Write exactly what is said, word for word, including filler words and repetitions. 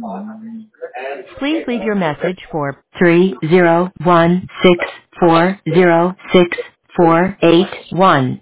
Please leave your message for three zero one six four zero six four eight one.